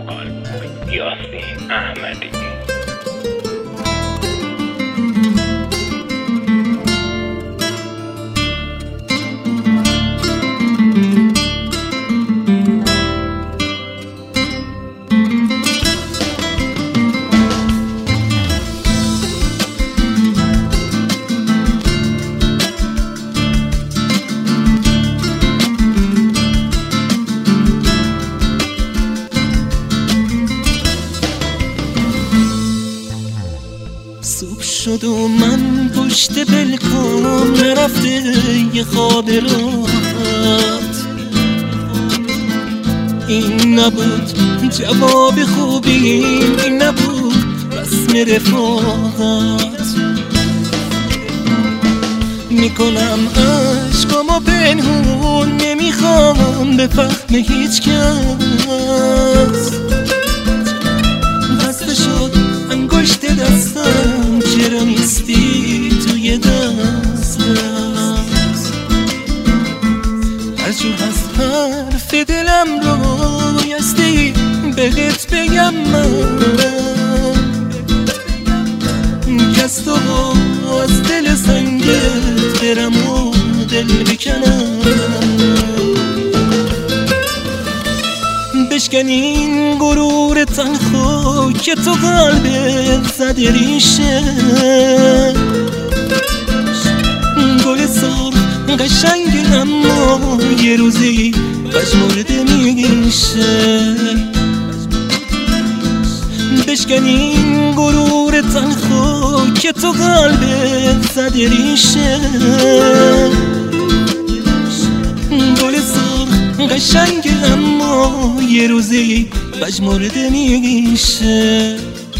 وکال یاسین احمدی. صبح شد و من پشت بلکن نرفته یه خواب راحت. این نبود جواب خوبی، این نبود رسم رفاقت. میکنم عشقامو پنهون، نمیخوام به فهم هیچ کس. بسته شد انگشت دستم، چرا نیستی توی دستم؟ هر جور هست حرف دلم رو بایستی بهت بگم من، که از تو از دل سنگت برم و دل بکنم. بشکن این غرور تنخو که تو قلبت زده ریشه. گل سرخ قشنگ اما یه روزی پژمرده میشه. بشکن این غرور تنخو که تو قلبت زده ریشه. گل سرخ قشنگ اما یه روزی پژمرده میشه.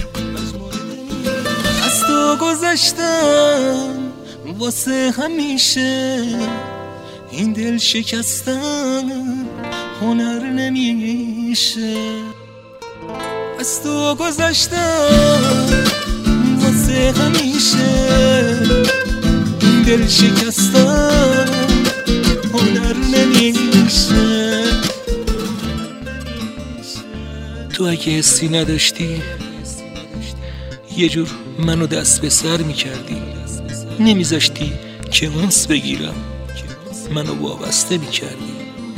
از تو گذشتم واسه همیشه، این دل شکستن هنر نمیشه. از تو گذشتم واسه همیشه، این دل شکستن هنر نمیشه. تو اگه حسی نداشتی یه جور منو دست به سر میکردی، نمیذاشتی که انس بگیرم، منو وابسته میکردی.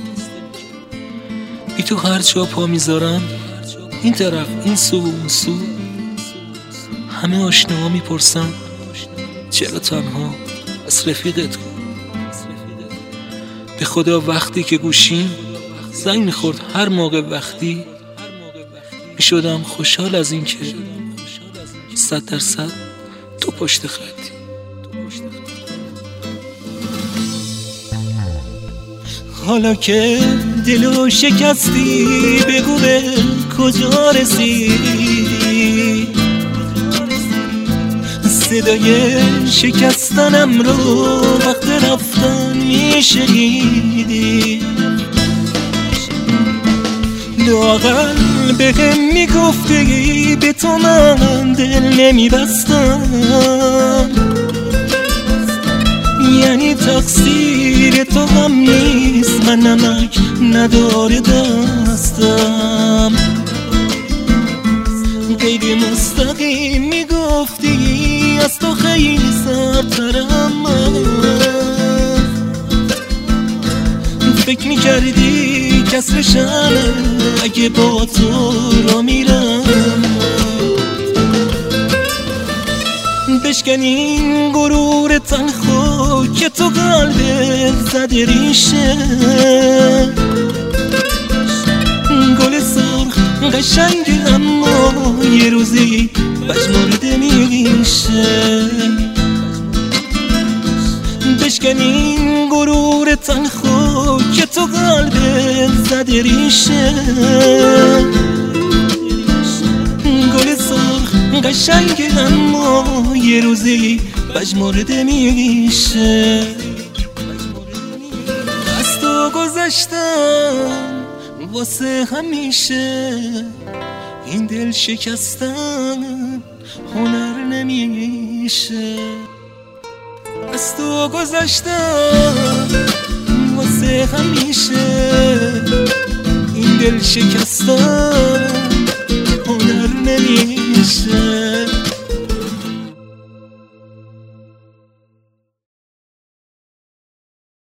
بی تو هر جا پا میذارم، این طرف این سو و اون سو، همه آشناها میپرسن چرا تنها از رفیقت کن. به خدا وقتی که گوشیم زنگ میخورد هر موقع وقتی، میشدم خوشحال از این که 100% تو پشت خطی. حالا که دلو شکستی بگو به کجا رسیدی؟ صدای شکستنم رو وقت رفتن میشنیدی؟ لااقل بهم میگفتی به تو من دل نمیبستم، یعنی تقصیر تو هم نیست، من نمک نداره دستم. غیر مستقیم میگفتی از تو خیلی سرترم من. فکر میکردی کسرشم اگه با تو را میرم. بشکن این غرور تنخو که تو قلبت زده ریشه. گل سرخ قشنگ اما یه روزی پژمرده میشه. بشکن این غرور تنخو که تو قلبت زده ریشه. گل سرخ قشنگ اما یه روزی پژمرده میشه. از تو گذشتم واسه همیشه، این دل شکستن هنر نمیشه. از تو گذشتم واسه همیشه، این دل شکستن عشق